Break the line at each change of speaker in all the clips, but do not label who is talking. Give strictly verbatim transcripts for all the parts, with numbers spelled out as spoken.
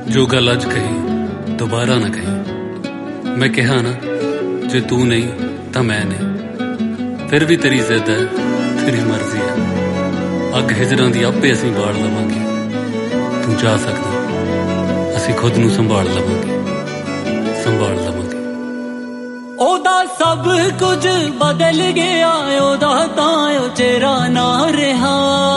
जो गल अज कही दोबारा ना कही। मैं कहा ना जे तू नहीं तो मैं नहीं, फिर भी तेरी जिद है, तेरी मर्जी है। अग हिजरां दी आपे असीं बाड़ लवांगे। तू जा सकदा, असीं खुद नूं संभाल लवांगे, संभाल लवांगे।
ओदा सब कुछ बदल गया, ओदा तां चेहरा ना रहा।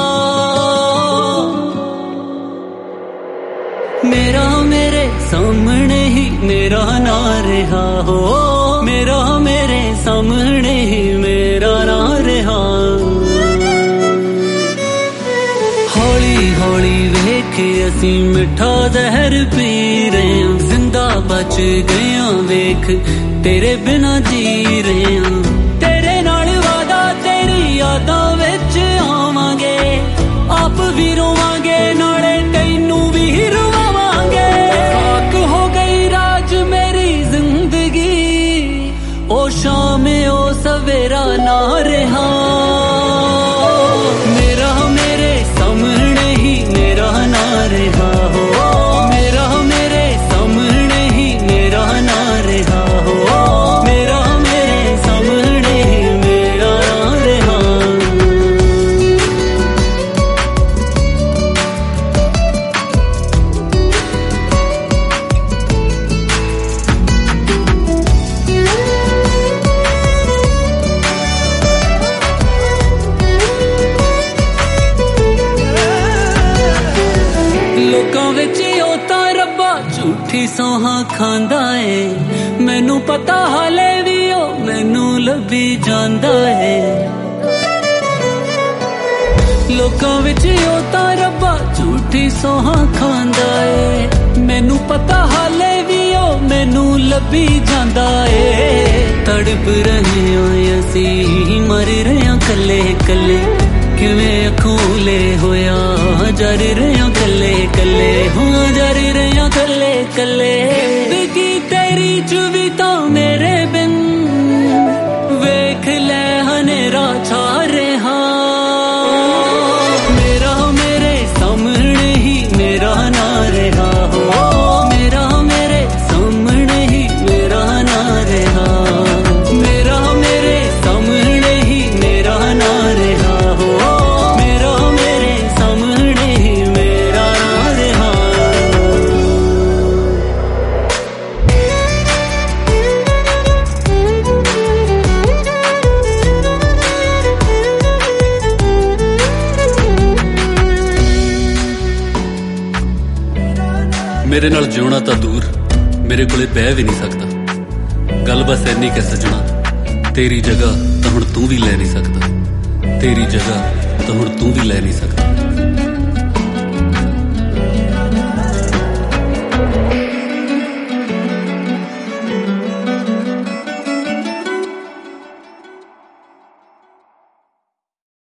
मेरा मेरे सामने ही मेरा ना रहा हो, मेरा मेरे सामने ही मेरा ना रहा। हौली हौली वेख असीं मिठा जहर पी रहे हैं, जिंदा बच गया वेख तेरे बिना जी रहे हैं। तेरे नाल वादा तेरी यादां विच आवांगे, आप भी रोवांगे नाले तैनू भी रोवांगे। राख हो गई राज मेरी जिंदगी, ओ शाम ओ सवेरा ना रहा। मेरा मेरे सामने ही मेरा ना रहा हो, मेरा मेरे सामने ही मेरा ना रहा हो, मेरा मेरे सामने ही मेरा ना रहा। लोकां विच ओ तां रब्बा झूठी सौहां खांदा है, मैनू पता हाले भी ओ मैनू लभी जांदा है। लोकां विच ओ तां रब्बा झूठी सौहां खांदा है, मैनू पता हाले भी ओ मैनू लभी जांदा है। तड़प रहे हो असीं मर रहे हो कल्ले कल्ले, किवें अखूले होया जर रहे हो कल्ले कल्ले, हाँ जर रहे हो कल्ले कल्ले। जिंदगी तेरी चुवी तो मेरे बिन वेख ले हनेरा छा रहा। मेरा मेरे सामने ही मेरा ना रहा हो, मेरा मेरे सामने ही मेरा ना रहा, मेरा मेरे सामने ही मेरा ना रहा हो, मेरा मेरे सामने ही मेरा ना रहा।
मेरे नाल जिउणा तां दूर, मेरे कोले बह भी नहीं सकदा। गल बस इन्नी कि सजना, तेरी जगह तां हुण तू भी लै नहीं सकदा, तेरी जगह तां हुण तू भी लै नहीं सकदा।